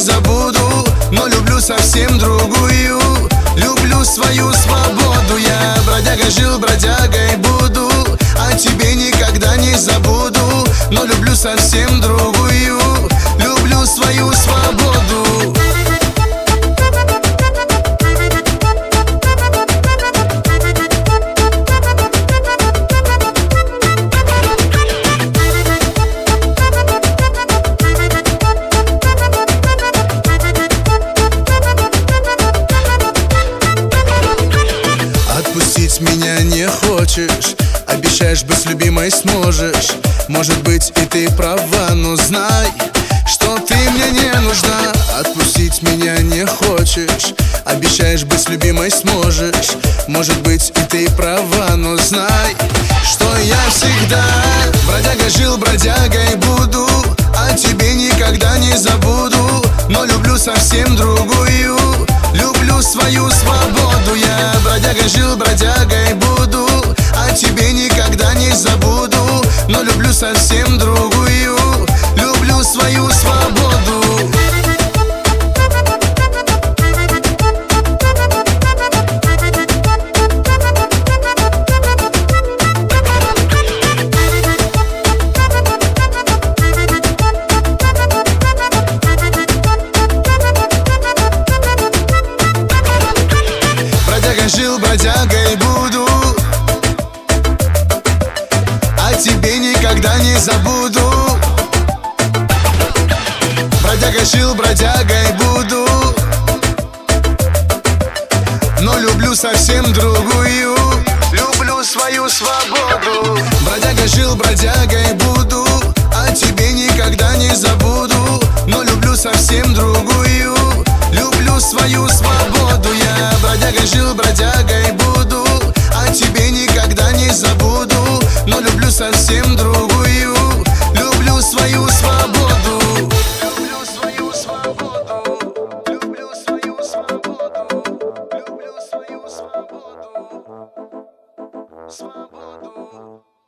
забуду, но люблю совсем другую. Люблю свою свободу. Я бродяга, жил бродягой буду, а тебе никогда не забуду, но люблю совсем другую. Люблю свою свободу. Отпустить меня не хочешь, обещаешь, быть с любимой сможешь. Может быть, и ты права, но знай, что ты мне не нужна. Отпустить меня не хочешь, обещаешь, быть с любимой сможешь. Может быть, и ты права, но знай, что я всегда бродяга, жил бродягой буду, а тебе никогда не забуду, но люблю совсем другую. Люблю свою свободу. Я бродяга, жил бродягой буду, а тебе никогда не забуду, но люблю совсем другую. Люблю свою свободу. Жил бродягой буду, а тебе никогда не забуду. Бродяга, жил бродягой буду, но люблю совсем другую. Люблю свою свободу. Бродяга, жил бродягой буду, а тебе никогда не забуду, но люблю совсем другую. Люблю свою свободу. Я бродяга, жил бродягой буду, а тебе никогда не забуду, но люблю совсем другую. Люблю свою свободу. Люблю свою свободу. Люблю свою свободу. Люблю свою свободу. Свободу.